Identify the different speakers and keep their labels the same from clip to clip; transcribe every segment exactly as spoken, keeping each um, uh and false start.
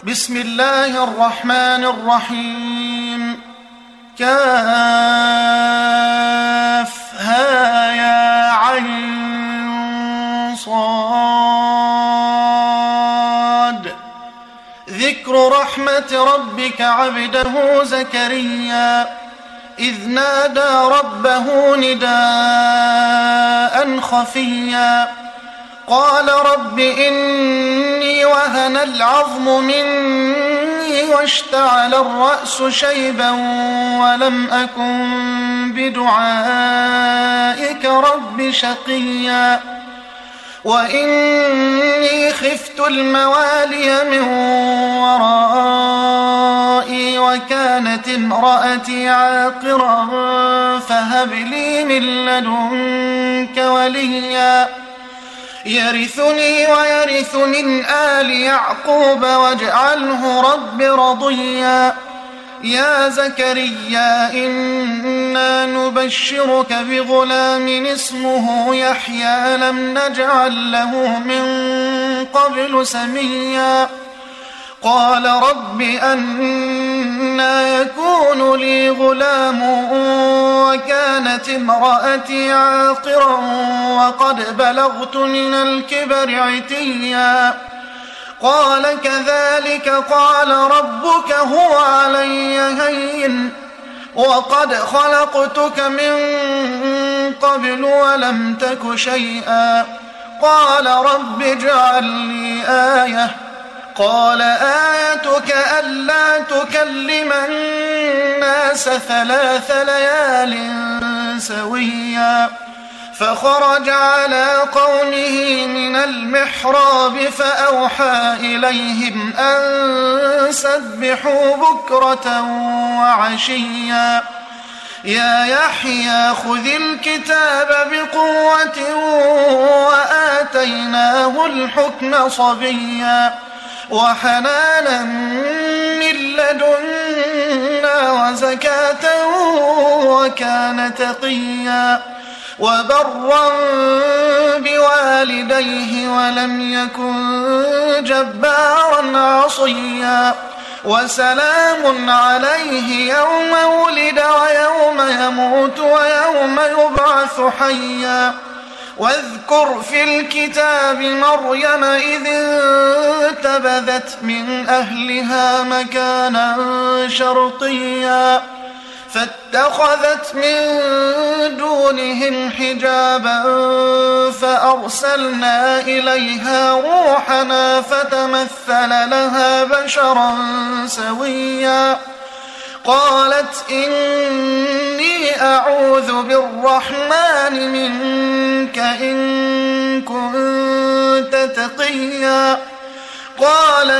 Speaker 1: بسم الله الرحمن الرحيم. كافها يا عين صاد. ذكر رحمة ربك عبده زكريا إذ نادى ربه نداء خفيا قال رب إني وهن العظم مني واشتعل الرأس شيبا ولم أكن بدعائك رب شقيا وإني خفت الموالي من ورائي وكانت امرأتي عاقرا فهب لي من لدنك وليا يرثني ويرث من آل يعقوب واجعله رب رضيا. يا زكريا إنا نبشرك بغلام اسمه يحيى لم نجعل له من قبل سميا قال رب أنى يكون لي غلام وكانت امرأتي عاقرا وقد بلغت من الكبر عتيا قال كذلك قال ربك هو علي هين وقد خلقتك من قبل ولم تك شيئا قال رب اجعل لي آية قال آيتك ألا تكلم الناس ثلاث ليال سويا فخرج على قومه من المحراب فأوحى إليهم أن سبحوا بكرة وعشيا يا يحيى خذ الكتاب بقوة وآتيناه الحكم صبيا وحنانا من لدنا وزكاة وكان تقيا وبرا بوالديه ولم يكن جبارا عصيا وسلام عليه يوم ولد ويوم يموت ويوم يبعث حيا واذكر في الكتاب مريم إذ انتبذت من أهلها مكانا شرقيا فاتخذت من دونهم حجابا فأرسلنا إليها روحنا فتمثل لها بشرا سويا قالت إني أعوذ بالرحمن منك إن كنت تقيا قال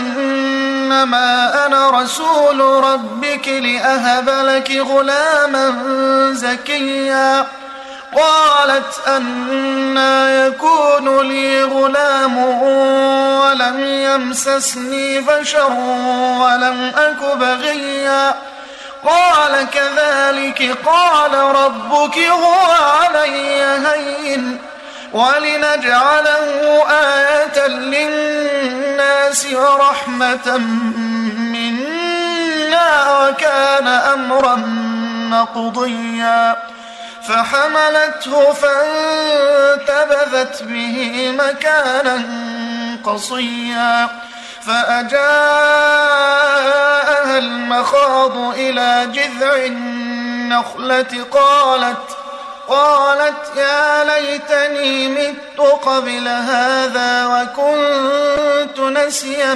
Speaker 1: إنما أنا رسول ربك لأهب لك غلاما زكيا قالت أنى يكون لي غلام ولم يمسسني بشر ولم أك بغيا قال كذلك قال ربك هو علي هين ولنجعله آية للناس ورحمة منا وكان أمرا مقضيا فحملته فانتبذت به مكانا قصيا فأجاءها المخاض إلى جذع النخلة قالت قالت يا ليتني مت قبل هذا وكنت نسيا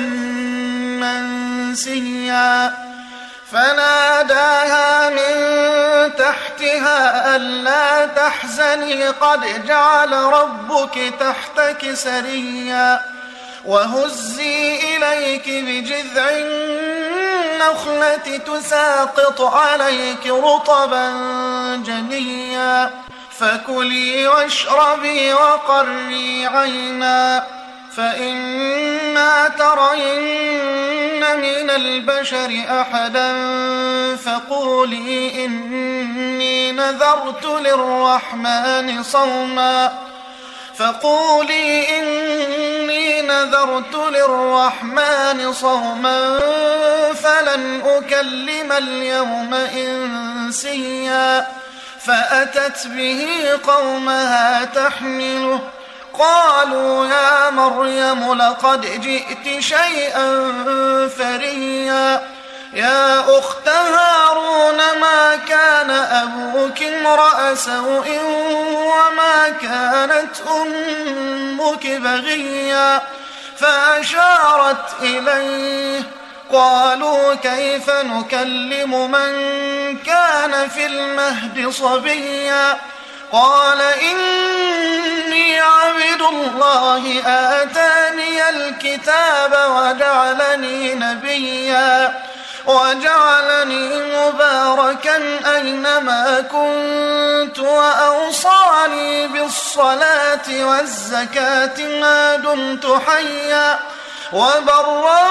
Speaker 1: منسيا فناداها من تحتها ألا تحزني قد جعل ربك تحتك سريا وهزي إليك بجذع النخلة تساقط عليك رطبا جنيا فكلي واشربي وقري عينا فإما ترين من البشر أحدا فقولي إني نذرت للرحمن صوما فقولي إني نذرت للرحمن صوما فلن أكلم اليوم إنسيا فأتت به قومها تحمله قالوا يا مريم لقد جئت شيئا فريا يا أخت هارون ما كان أبوك امرأ سوء وما كانت أمك بغيا فأشارت إليه قالوا كيف نكلم من كان في المهد صبيا قال إني عبد الله آتاني الكتاب وجعلني نبيا وجعلني مباركا أينما كنت وأوصاني بالصلاة والزكاة ما دمت حيا وبرا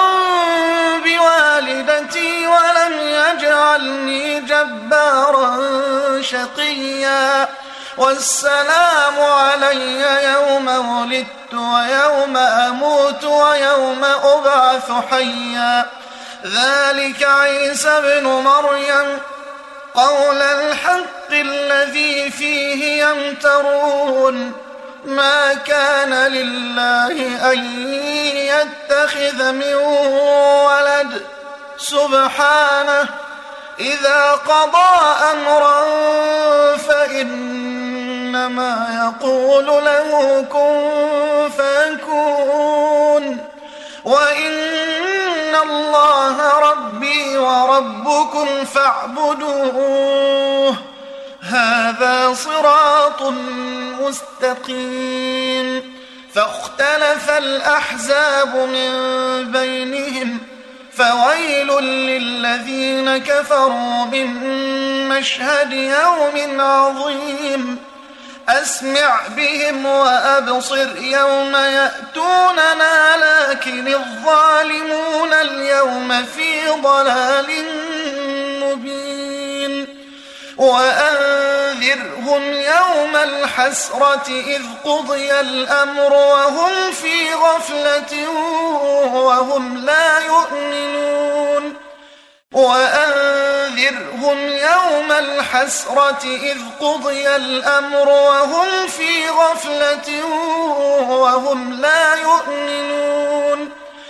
Speaker 1: بوالدتي ولم يجعلني جبارا شقيا والسلام علي يوم ولدت ويوم أموت ويوم أبعث حيا ذلك عيسى ابن مريم قول الحق الذي فيه يمترون ما كان لله أن يتخذ من ولد سبحانه إذا قضى أمرا فإنما يقول له كن فيكون وإن الله ربي وربكم فاعبدوه هذا صراط مستقيم فاختلف الأحزاب من بينهم فويل للذين كفروا من مشهد يوم عظيم أسمع بهم وأبصر يوم يأتوننا لكن الظالمون اليوم في ضلال مبين وأنذرهم يوم الحسرة إذ قضي الأمر وهم في غفلة وهم لا يؤمنون وأنذرهم يوم الحسرة إذ قضي الأمر وهم في غفلة وهم لا يؤمنون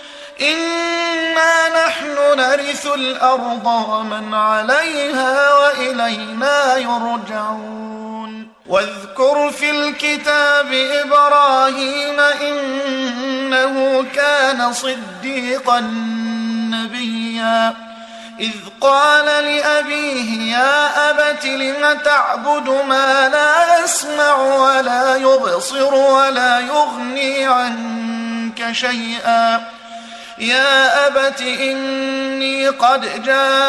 Speaker 1: إنا نحن نرث الأرض ومن عليها وإلينا يرجعون واذكر في الكتاب إبراهيم إنه كان صديقا نبيا إذ قال لأبيه يا أبت لم تعبد ما لا يسمع ولا يبصر ولا يغني عنك شيئا يا أبت إني قد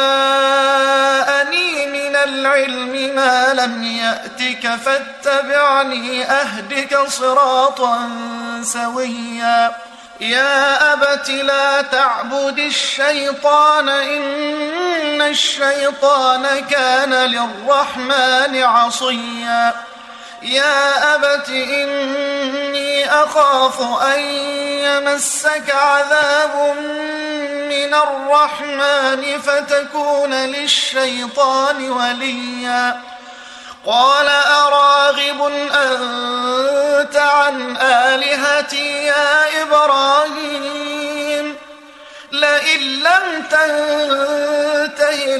Speaker 1: جاءني من العلم ما لم يأتك فاتبعني أهدك صراطا سويا يا أبت لا تعبد الشيطان إن الشيطان كان للرحمن عصيا يا أبت إني أخاف أن يمسك عذاب من الرحمن فتكون للشيطان وليا قال أراغب أنت عن آلهتي يا إبراهيم لئن لم تنته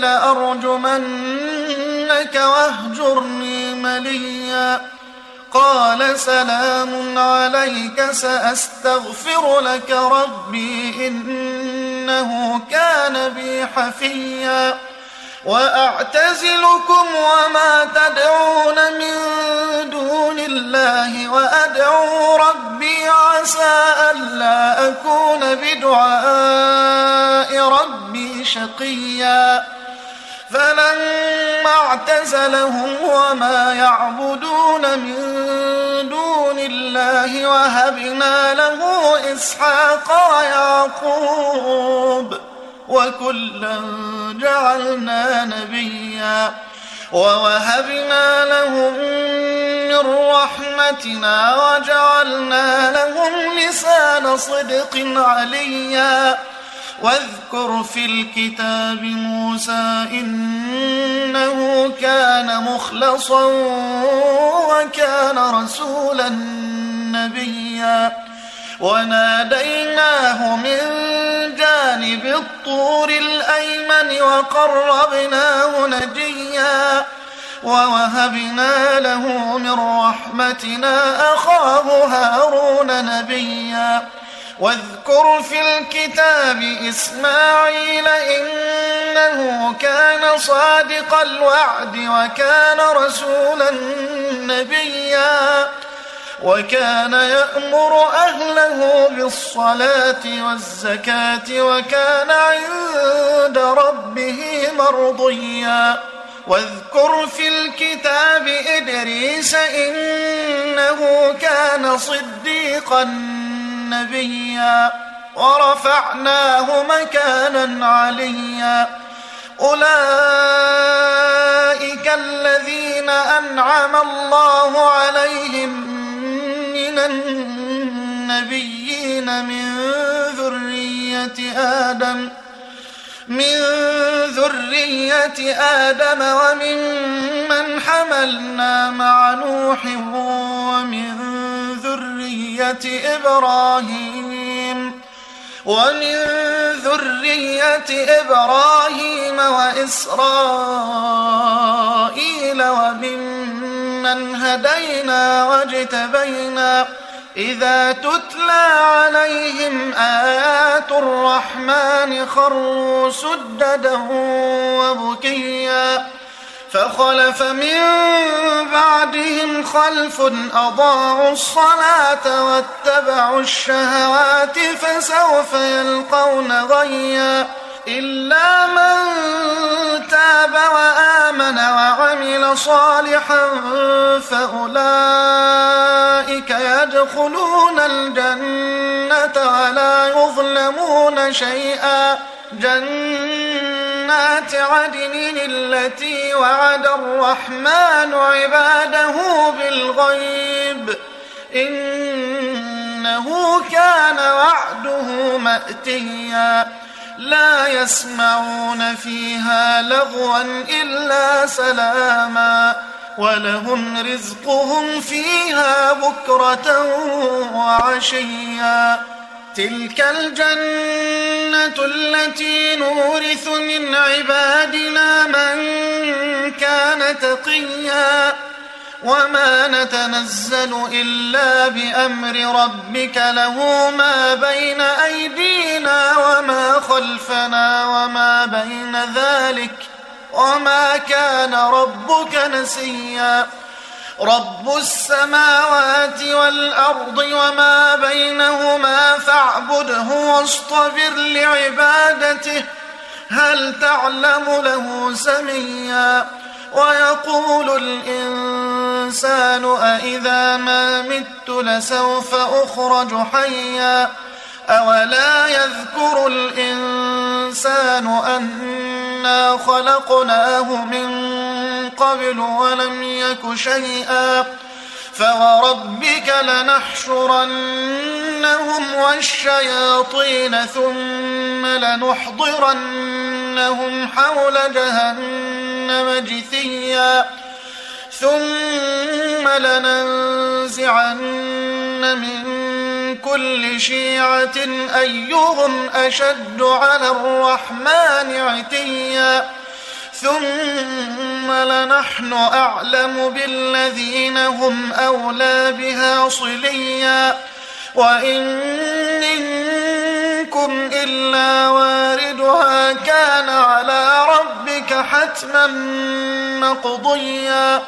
Speaker 1: لأرجمنك واهجرني مليا قال سلام عليك سأستغفر لك ربي إنه كان بي حفيا وأعتزلكم وما تدعون من دون الله وأدعو ربي عسى ألا أكون بدعاء ربي شقيا فلما اعتزلهم وما يعبدون من دون الله وهبنا له إسحاق ويعقوب وكلا جعلنا نبيا ووهبنا لهم من من رحمتنا وجعلنا لهم لسان صدق عليا واذكر في الكتاب موسى إنه كان مخلصا وكان رسولا نبيا وناديناه من جانب الطور الأيمن وقربناه نجيا ووهبنا له من رحمتنا أخاه هارون نبيا واذكر في الكتاب إسماعيل إنه كان صادق الوعد وكان رسولا نبيا وكان يأمر أهله بالصلاة والزكاة وكان عند ربه مرضيا واذكر في الكتاب إدريس إنه كان صديقا نبيا ورفعناه مكانا عليا أولئك الذين أنعم الله عليهم من النبيين من ذرية آدم من ذرية آدم وممن حملنا مع نوح ومن ذرية إبراهيم ومن ذرية إبراهيم وإسرائيل وممن هدينا واجتبينا إذا تتلى عليهم آيات الرحمن خروا سجدا وبكيا فخلف من بعدهم خلف أضاعوا الصلاة واتبعوا الشهوات فسوف يلقون غيا إلا من تاب وآمن وعمل صالحا فأولئك يدخلون الجنة ولا يظلمون شيئا جنات عدن التي وعد الرحمن عباده بالغيب إنه كان وعده مأتيا لا يسمعون فيها لغوا إلا سلاما ولهم رزقهم فيها بكرة وعشيا تلك الجنة التي نورث من عبادنا من كان تقيا وما نتنزل إلا بأمر ربك له ما بين أيدينا وما خلفنا وما بين ذلك وما كان ربك نسيا رب السماوات والأرض وما بينهما فاعبده واصطبر لعبادته هل تعلم له سميا ويقول الإنسان أإذا ما مت لسوف أخرج حيا أولا يذكر الإنسان أنا خلقناه من قبل ولم يك شيئا فوربك لنحشرنهم والشياطين ثم لنحضرنهم حول جهنم جثيا ثم لننزعن من كل شيعة أيهم أشد على الرحمن عتيا ثم لنحن أعلم بالذين هم أولى بها صليا وإن منكم إلا واردها كان على ربك حتما مقضيا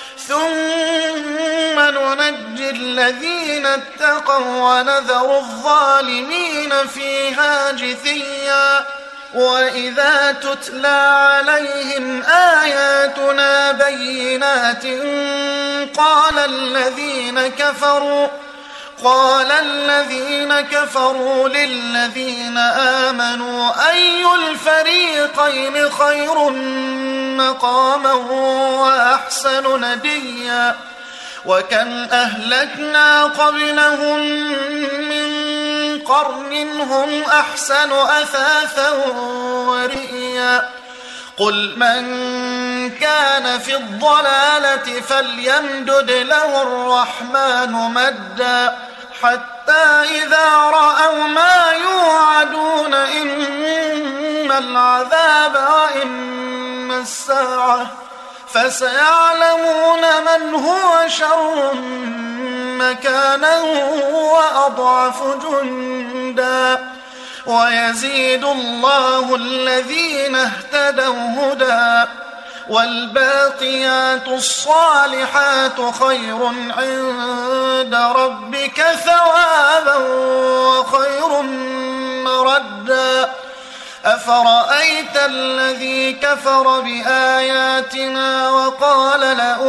Speaker 1: ثم ننجي الذين اتقوا ونذر الظالمين فيها جثيا وإذا تتلى عليهم آياتنا بينات قال الذين كفروا قال الذين كفروا للذين آمنوا أي الفريقين خير مقاما وأحسن نديا وكم أهلكنا قبلهم من قرن هم أحسن أثاثا ورئيا قل من كان في الضلالة فليمدد له الرحمن مدا حتى إذا رأوا ما يوعدون إما العذاب وإما الساعة فسيعلمون من هو شر مكانا وأضعف جندا ويزيد الله الذين اهتدوا هدى والباقيات الصالحات خير عند ربك ثوابا وخير مردا أفرأيت الذي كفر بآياتنا وقال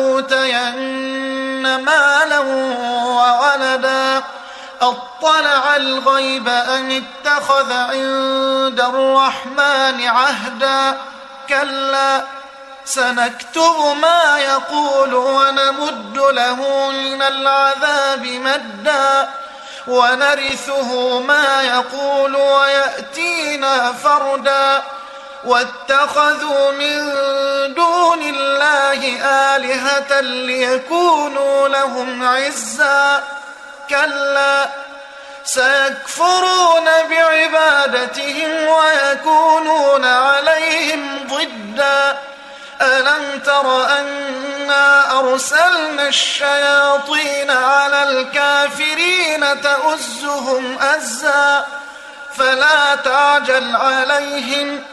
Speaker 1: لأوتين مالا وولدا أطلع الغيب أم اتخذ عند الرحمن عهدا كلا سنكتب ما يقول ونمد له من العذاب مدا ونرثه ما يقول ويأتينا فردا واتخذوا من دون الله آلهة ليكونوا لهم عزا كلا سيكفرون بعبادتهم ويكونون عليهم ضدا ألم تر أنا أرسلنا الشياطين على الكافرين تؤزهم أزا فلا تعجل عليهم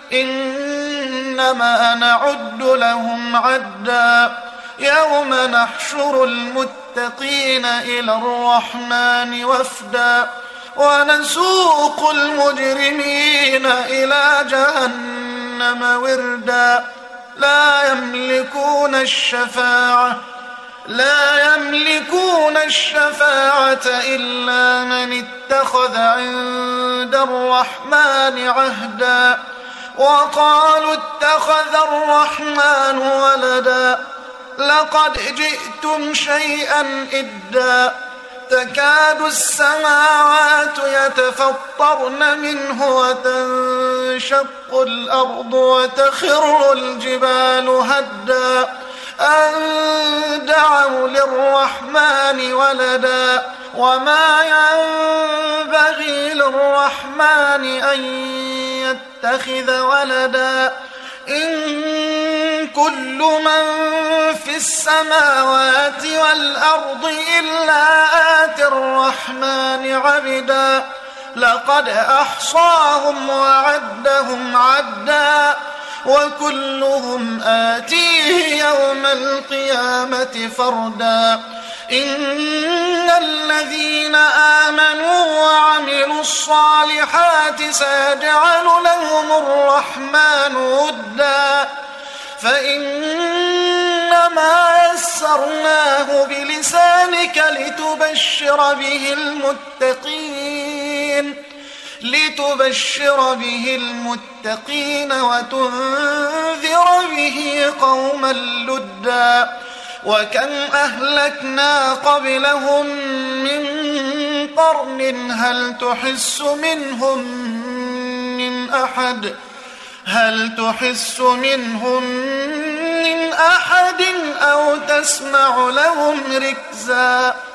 Speaker 1: إنما نعد لهم عدا يوم نحشر المتقين إلى الرحمن وفدا ونسوق المجرمين إلى جهنم وردا لا يملكون الشفاعة لا يملكون الشفاعة إلا من اتخذ عند الرحمن عهدا وقالوا اتخذ الرحمن ولدا لقد جئتم شيئا إدا تكاد السماوات يتفطرن منه وتنشق الأرض وتخر الجبال هدا أن دعوا للرحمن ولدا وما ينبغي للرحمن أن يتخذ ولدا إن كل من في السماوات والأرض إلا آتي الرحمن عبدا لقد أحصاهم وعدهم عدا وكلهم آتيه يوم القيامة فردا إن الذين آمنوا وعملوا الصالحات سيجعل لهم الرحمن ودا فإنما يسرناه بلسانك لتبشر به المتقين لتبشر به المتقين وتنذر به قوما لدا وكم أهلكنا قبلهم من قرن هل تحس منهم من أحد هل تحس منهم من أحد أو تسمع لهم ركزا